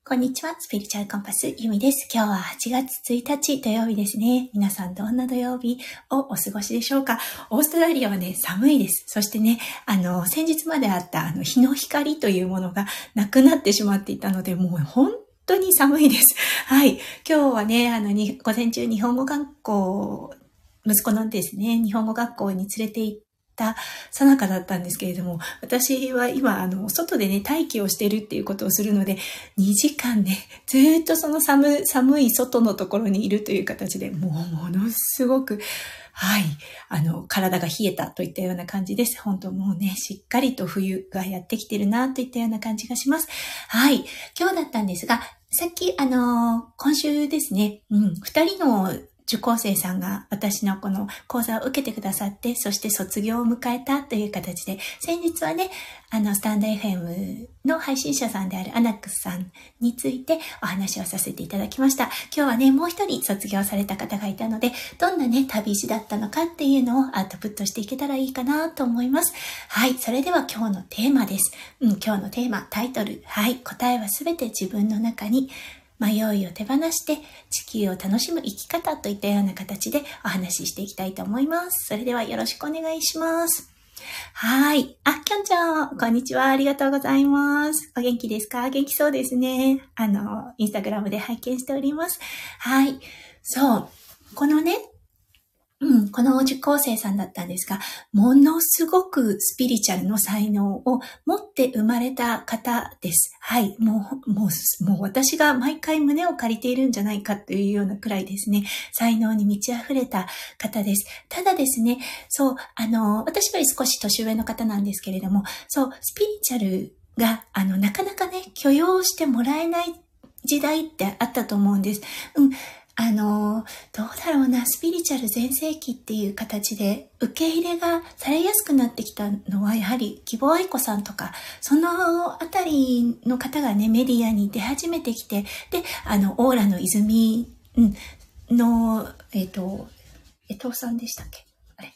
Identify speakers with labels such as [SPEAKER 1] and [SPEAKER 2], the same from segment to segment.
[SPEAKER 1] こんにちは。スピリチュアルコンパス、ゆみです。今日は8月1日土曜日ですね。皆さんどんな土曜日をお過ごしでしょうか。オーストラリアはね、寒いです。そしてね、先日まであった日の光というものがなくなってしまっていたので、もう本当に寒いです。はい。今日はね、午前中日本語学校、息子のですね、日本語学校に連れて行って、最中だったんですけれども、私は今外でね待機をしているっていうことをするので、2時間ねずっとその寒い外のところにいるという形で、ものすごく体が冷えたといったような感じです。本当もうね、しっかりと冬がやってきてるなといったような感じがします。はい。今日だったんですが、さっき今週ですね、2人の受講生さんが私のこの講座を受けてくださって、そして卒業を迎えたという形で、先日はね、スタンド FM の配信者さんであるアナックスさんについてお話をさせていただきました。今日はね、もう一人卒業された方がいたので、どんなね、旅路だったのかっていうのをアウトプットしていけたらいいかなと思います。はい、それでは今日のテーマです。今日のテーマ、タイトル、答えはすべて自分の中に、迷いを手放して地球を楽しむ生き方といったような形でお話ししていきたいと思います。それではよろしくお願いします。はい。きょんちゃん、こんにちは。ありがとうございます。お元気ですか？元気そうですね。インスタグラムで拝見しております。はい。そう。このね、この受講生さんだったんですが、ものすごくスピリチュアルの才能を持って生まれた方です。はい。もう私が毎回胸を借りているんじゃないかというようなくらいですね、才能に満ち溢れた方です。ただですね、そう、私より少し年上の方なんですけれども、そう、スピリチュアルが、なかなかね、許容してもらえない時代ってあったと思うんです。どうだろうな、スピリチュアル全盛期っていう形で受け入れがされやすくなってきたのは、やはり希望愛子さんとか、そのあたりの方がね、メディアに出始めてきて、で、オーラの泉の、江藤さんでしたっけ？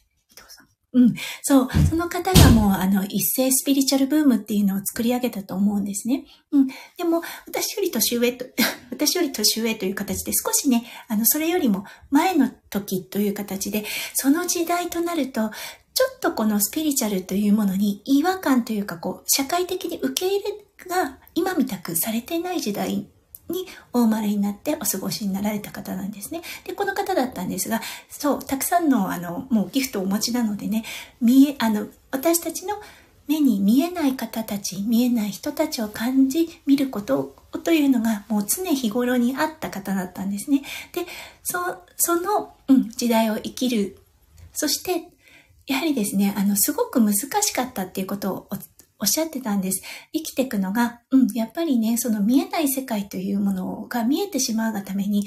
[SPEAKER 1] そう、その方がもう一斉スピリチュアルブームっていうのを作り上げたと思うんですね。でも私より年上という形で少しね、それよりも前の時という形で、その時代となると、ちょっとこのスピリチュアルというものに違和感というか、社会的に受け入れが今みたくされていない時代にお生まれになってお過ごしになられた方なんですね。で、この方だったんですが、そう、たくさんのもうギフトをお持ちなのでね、私たちの目に見えない方たち、見えない人たちを感じ、見ることというのがもう常日頃にあった方だったんですね。で、その、時代を生きる。そして、やはりですね、すごく難しかったっていうことをおっしゃってたんです。生きていくのが、やっぱりね、その見えない世界というものが見えてしまうがために、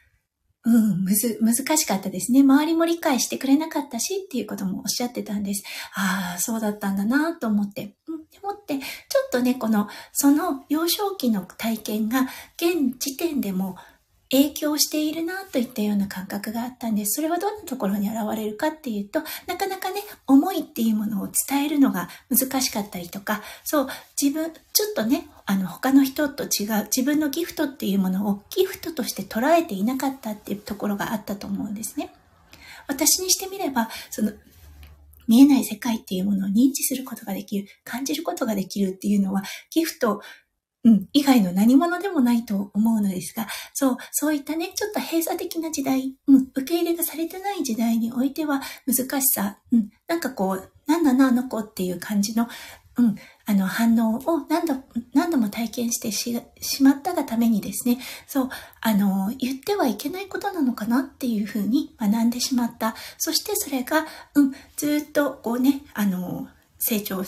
[SPEAKER 1] 難しかったですね。周りも理解してくれなかったしっていうこともおっしゃってたんです。そうだったんだなと思って。でもって、ちょっとね、その幼少期の体験が現時点でも影響しているなといったような感覚があったんです。それはどんなところに現れるかっていうと、なかなかね、思いっていうものを伝えるのが難しかったりとか、そう、ちょっとね、他の人と違う自分のギフトっていうものをギフトとして捉えていなかったっていうところがあったと思うんですね。私にしてみれば、その見えない世界っていうものを認知することができる、感じることができるっていうのはギフト以外の何者でもないと思うのですが、そういったね、ちょっと閉鎖的な時代、受け入れがされてない時代においては難しさ、なんかなんだな、あの子っていう感じの、反応を何度も体験してしまったがためにですね、言ってはいけないことなのかなっていうふうに学んでしまった。そしてそれが、ずっと成長を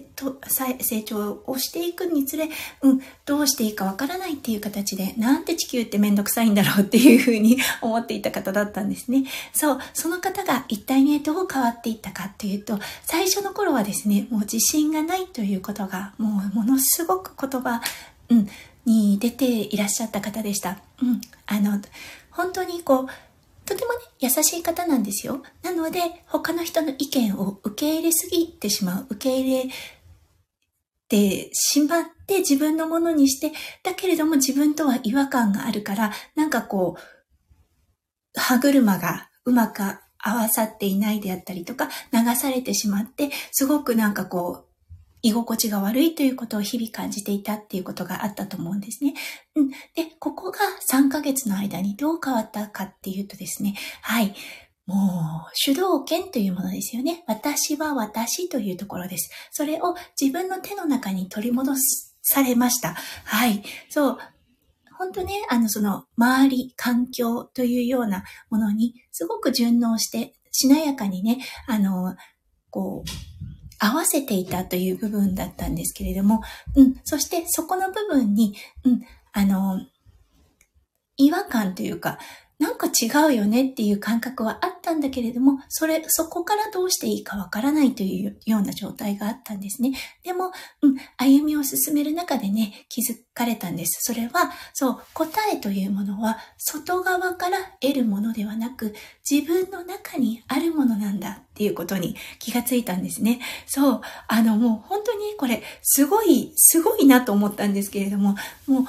[SPEAKER 1] していくにつれ、どうしていいかわからないっていう形で、なんて地球ってめんどくさいんだろうっていうふうに思っていた方だったんですね。その方が一体ね、どう変わっていったかっていうと、最初の頃はですね、もう自信がないということが、もうものすごく言葉、に出ていらっしゃった方でした。本当にとてもね、優しい方なんですよ。なので、他の人の意見を受け入れすぎてしまう。受け入れてしまって自分のものにして、だけれども自分とは違和感があるから、なんかこう、歯車がうまく合わさっていないであったりとか、流されてしまって、すごくなんかこう、居心地が悪いということを日々感じていたっていうことがあったと思うんですね。で、ここが3ヶ月の間にどう変わったかっていうとですね、はい。もう、主導権というものですよね。私は私というところです。それを自分の手の中に取り戻されました。はい。そう。本当ね、その、周り、環境というようなものに、すごく順応して、しなやかにね、こう、合わせていたという部分だったんですけれども、そしてそこの部分に、違和感というか、なんか違うよねっていう感覚はあったんだけれども、そこからどうしていいかわからないというような状態があったんですね。でも、歩みを進める中でね、気づかれたんです。それは、そう、答えというものは、外側から得るものではなく、自分の中にあるものなんだっていうことに気がついたんですね。そう、もう本当にこれ、すごいなと思ったんですけれども、もう、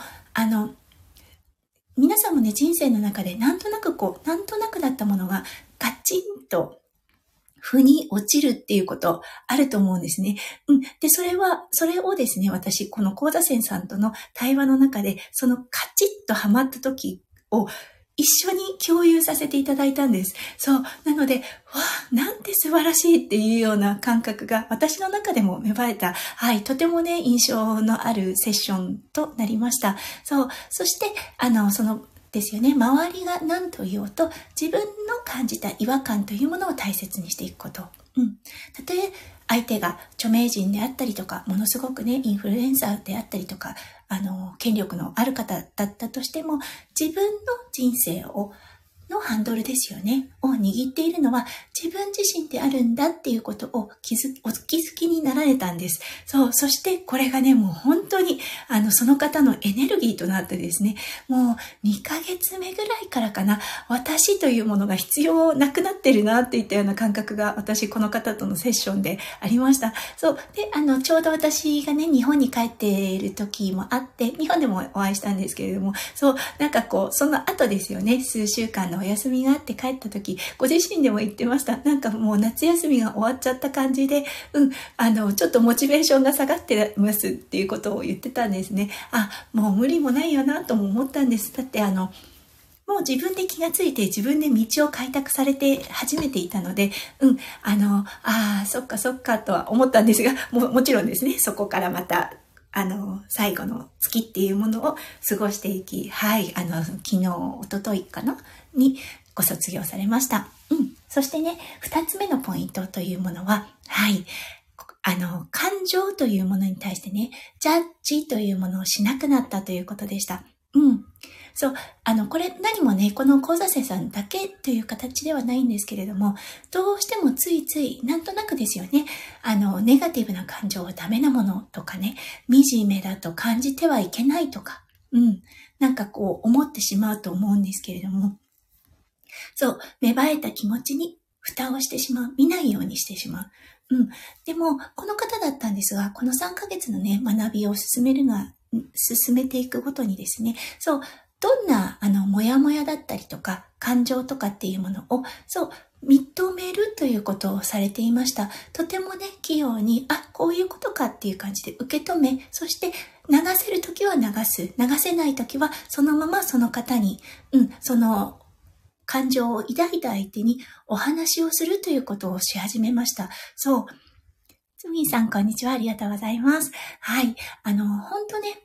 [SPEAKER 1] 皆さんもね、人生の中でなんとなくだったものがガチンと腑に落ちるっていうことあると思うんですね。で、それをですね、私、この講座生さんとの対話の中で、そのカチッとハマった時を一緒に共有させていただいたんです。そう。なので、わあ、なんて素晴らしいっていうような感覚が私の中でも芽生えた。はい。とてもね、印象のあるセッションとなりました。そう。そして、ですよね。周りが何と言おうと、自分の感じた違和感というものを大切にしていくこと。たとえ相手が著名人であったりとか、ものすごくね、インフルエンサーであったりとか、権力のある方だったとしても、自分の人生のハンドルですよね、を握っているのは自分自身であるんだっていうことをお気づきになられたんです。そう、そしてこれがね、もう本当に、その方のエネルギーとなってですね、もう2ヶ月目ぐらいからかな、私というものが必要なくなってるなっていったような感覚が私、この方とのセッションでありました。そう、で、ちょうど私がね、日本に帰っている時もあって、日本でもお会いしたんですけれども、そう、なんかこう、その後ですよね、数週間のお休みがあって帰った時、ご自身でも言ってました。なんかもう夏休みが終わっちゃった感じで、ちょっとモチベーションが下がってますっていうことを言ってたんですね。もう無理もないよなとも思ったんです。だってもう自分で気がついて自分で道を開拓されて始めていたので、そっかそっかとは思ったんですが、もちろんですね、そこからまた、最後の月っていうものを過ごしていき、はい、昨日、一昨日かなにご卒業されました。そしてね、2つ目のポイントというものは、はい、感情というものに対してね、ジャッジというものをしなくなったということでした。そう、これ何もね、この講座生さんだけという形ではないんですけれども、どうしてもついつい、なんとなくですよね、ネガティブな感情はダメなものとかね、惨めだと感じてはいけないとか、なんかこう思ってしまうと思うんですけれども、そう、芽生えた気持ちに蓋をしてしまう、見ないようにしてしまう。でも、この方だったんですが、この3ヶ月のね、学びを進めていくごとにですね、そう、どんな、もやもやだったりとか、感情とかっていうものを、そう、認めるということをされていました。とてもね、器用に、こういうことかっていう感じで受け止め、そして流せるときは流す、流せないときはそのままその方に、その感情を抱いた相手にお話をするということをし始めました。そう。つみんさん、こんにちは。ありがとうございます。はい。本当ね、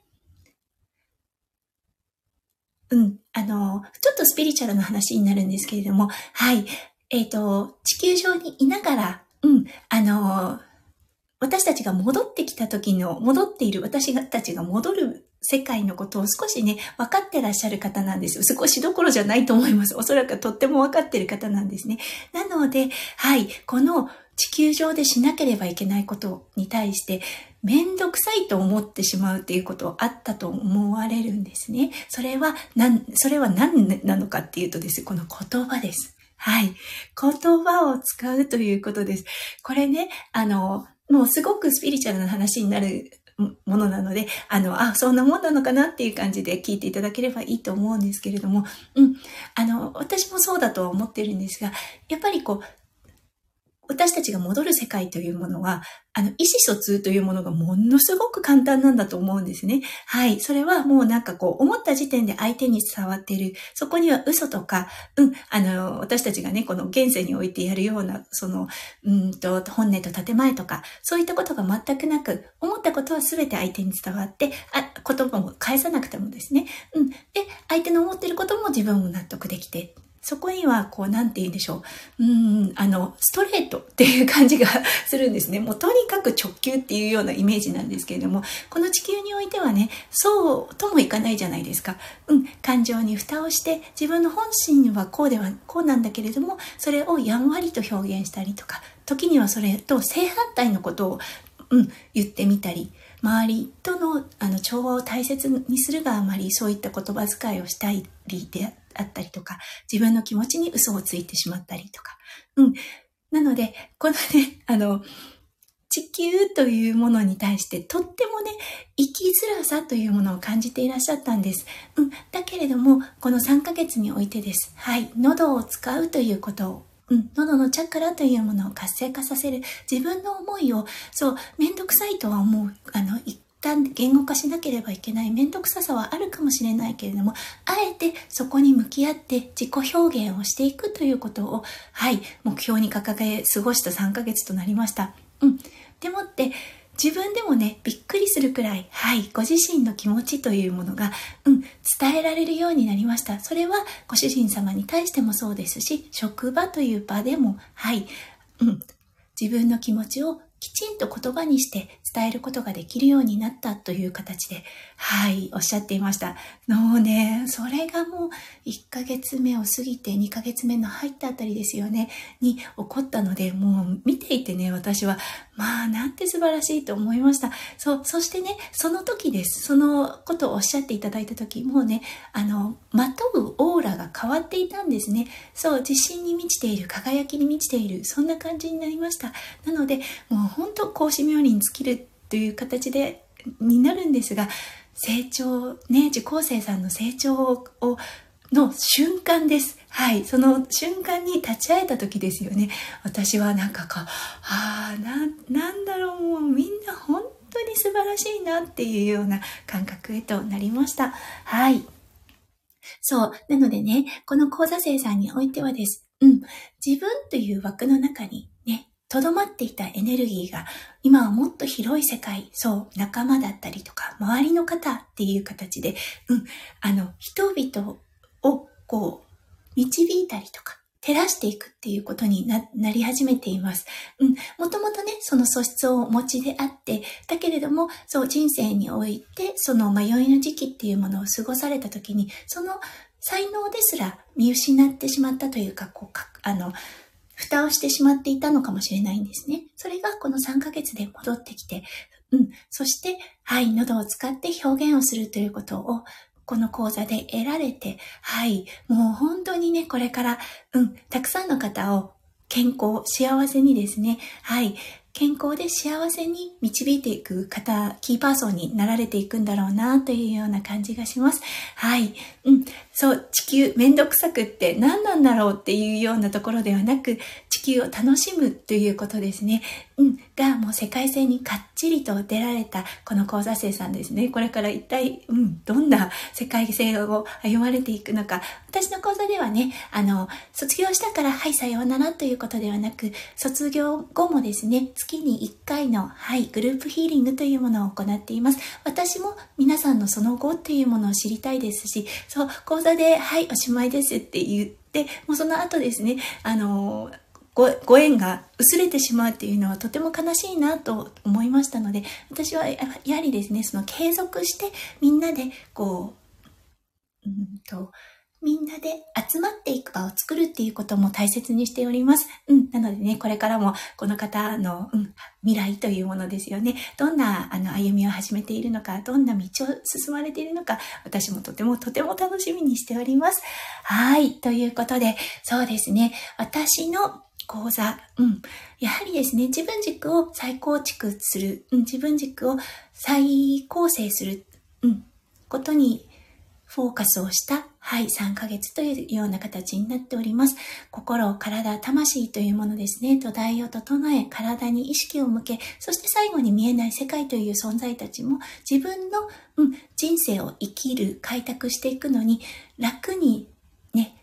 [SPEAKER 1] ちょっとスピリチュアルな話になるんですけれども、はい。地球上にいながら、私たちが戻っている私たちが戻る世界のことを少しね、分かってらっしゃる方なんです。少しどころじゃないと思います。おそらくとっても分かっている方なんですね。なので、はい、この地球上でしなければいけないことに対して、めんどくさいと思ってしまうっていうことあったと思われるんですね。それは何なのかっていうとですね、この言葉です。はい。言葉を使うということです。これね、もうすごくスピリチュアルな話になるものなので、そんなもんなのかなっていう感じで聞いていただければいいと思うんですけれども、私もそうだとは思ってるんですが、やっぱり私たちが戻る世界というものは、意思疎通というものがものすごく簡単なんだと思うんですね。はい。それはもう思った時点で相手に伝わっている。そこには嘘とか、私たちがね、この現世においてやるような、本音と建前とか、そういったことが全くなく、思ったことは全て相手に伝わって、言葉も返さなくてもですね。で、相手の思っていることも自分も納得できて、そこには、なんて言うんでしょう。ストレートっていう感じがするんですね。もうとにかく直球っていうようなイメージなんですけれども、この地球においてはね、そうともいかないじゃないですか。感情に蓋をして、自分の本心はこうなんだけれども、それをやんわりと表現したりとか、時にはそれと正反対のことを、言ってみたり、周りとの調和を大切にするがあまり、そういった言葉遣いをしたりであったりとか、自分の気持ちに嘘をついてしまったりとか。なので、このね、地球というものに対してとってもね、生きづらさというものを感じていらっしゃったんです。だけれども、この3ヶ月においてです。はい、喉を使うということを、喉のチャクラというものを活性化させる。自分の思いを、めんどくさいとは思う。一旦言語化しなければいけないめんどくささはあるかもしれないけれども、あえてそこに向き合って自己表現をしていくということを、はい、目標に掲げ過ごした3ヶ月となりました。でもって、自分でもね、びっくりするくらい、はい、ご自身の気持ちというものが、伝えられるようになりました。それはご主人様に対してもそうですし、職場という場でも、はい、自分の気持ちをきちんと言葉にして伝えることができるようになったという形で、はい、おっしゃっていました。もうね、それがもう1ヶ月目を過ぎて2ヶ月目の入ったあたりですよね、に起こったので、もう見ていてね、私は、なんて素晴らしいと思いました。そしてね、その時です。そのことをおっしゃっていただいた時、もうね、まとうオーラが変わっていたんですね。自信に満ちている、輝きに満ちている、そんな感じになりました。なので、もう本当、孔子明に尽きるという形になるんですが、成長、ね、受講生さんの成長の瞬間です。はい。その瞬間に立ち会えた時ですよね。私はなんだろう、もうみんな本当に素晴らしいなっていうような感覚へとなりました。はい。なのでね、この講座生さんにおいてはです。自分という枠の中にね、とどまっていたエネルギーが、今はもっと広い世界、仲間だったりとか、周りの方っていう形で、人々を導いたりとか、照らしていくっていうことに なり始めています。もともとね、その素質をお持ちであって、だけれども、人生において、その迷いの時期っていうものを過ごされたときに、その才能ですら見失ってしまったというか、蓋をしてしまっていたのかもしれないんですね。それがこの3ヶ月で戻ってきて、そして、はい、喉を使って表現をするということを、この講座で得られて、はい、もう本当にね、これから、たくさんの方を健康、幸せにですね、はい、健康で幸せに導いていく方、キーパーソンになられていくんだろうなというような感じがします。はい。地球めんどくさくって何なんだろうっていうようなところではなく、地球を楽しむということですね。がもう世界線にかっちりと出られたこの講座生さんですね。これから一体、どんな世界線を歩まれていくのか。私の講座ではね、卒業したからはいさようならということではなく、卒業後もですね、月に1回の、はい、グループヒーリングというものを行っています。私も皆さんのその後っていうものを知りたいですし、講座で、はい、おしまいですって言って、もうその後ですね、ご縁が薄れてしまうっていうのはとても悲しいなと思いましたので、私はやはりですね、その継続してみんなでみんなで集まっていく場を作るっていうことも大切にしております。なのでね、これからもこの方の、未来というものですよね。どんな歩みを始めているのか、どんな道を進まれているのか、私もとても楽しみにしております。はい、ということで、そうですね、私の講座、やはりですね、自分軸を再構築する、自分軸を再構成する、ことにフォーカスをした、3ヶ月というような形になっております。心、体、魂というものですね、土台を整え、体に意識を向け、そして最後に見えない世界という存在たちも自分の、人生を生きる、開拓していくのに楽にね、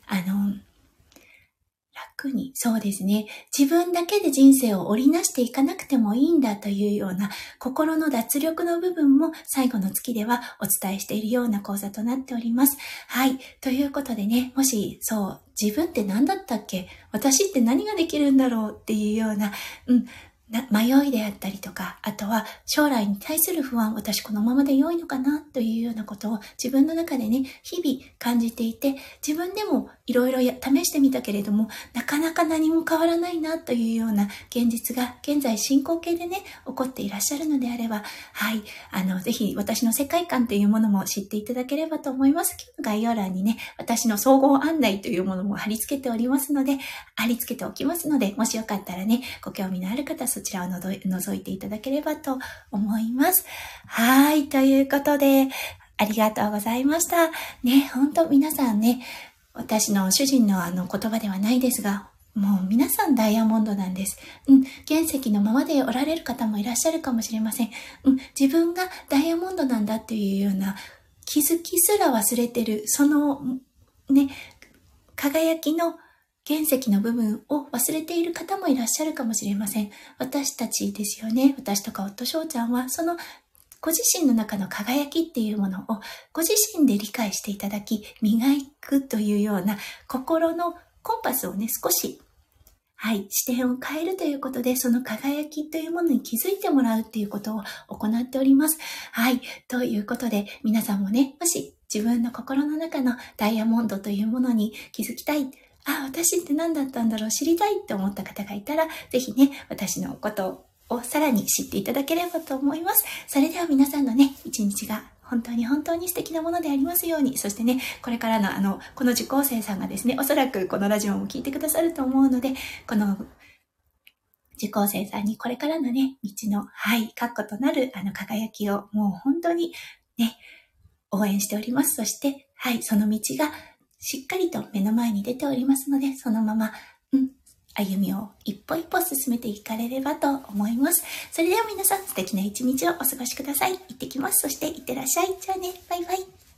[SPEAKER 1] そうですね。自分だけで人生を織りなしていかなくてもいいんだというような心の脱力の部分も最後の月ではお伝えしているような講座となっております。ということでね、もし自分って何だったっけ？私って何ができるんだろうっていうような、迷いであったりとか、あとは将来に対する不安、私このままで良いのかなというようなことを自分の中でね、日々感じていて、自分でもいろいろ試してみたけれども、なかなか何も変わらないなというような現実が現在進行形でね、起こっていらっしゃるのであれば、ぜひ私の世界観というものも知っていただければと思います。今日の概要欄にね、私の総合案内というものも貼り付けておきますので、もしよかったらね、ご興味のある方、そちらを覗いていただければと思います。ということで、ありがとうございました。ね、本当皆さんね、私の主人の言葉ではないですが、もう皆さんダイヤモンドなんです。原石のままでおられる方もいらっしゃるかもしれません。自分がダイヤモンドなんだっていうような気づきすら忘れてる、そのね、輝きの原石の部分を忘れている方もいらっしゃるかもしれません。私たちですよね。私とか夫翔ちゃんは、そのご自身の中の輝きっていうものをご自身で理解していただき、磨くというような心のコンパスをね、少し視点を変えるということで、その輝きというものに気づいてもらうっていうことを行っております。ということで、皆さんもね、もし自分の心の中のダイヤモンドというものに気づきたい、私って何だったんだろう、知りたいって思った方がいたら、ぜひね、私のことをさらに知っていただければと思います。それでは皆さんのね、一日が本当に本当に素敵なものでありますように。そしてね、これからのこの受講生さんがですね、おそらくこのラジオも聞いてくださると思うので、この受講生さんにこれからのね、道の、確固となる輝きをもう本当にね、応援しております。そして、その道がしっかりと目の前に出ておりますので、そのまま、歩みを一歩一歩進めていかれればと思います。それでは皆さん素敵な一日をお過ごしください。行ってきます。そして行ってらっしゃい。じゃあね、バイバイ。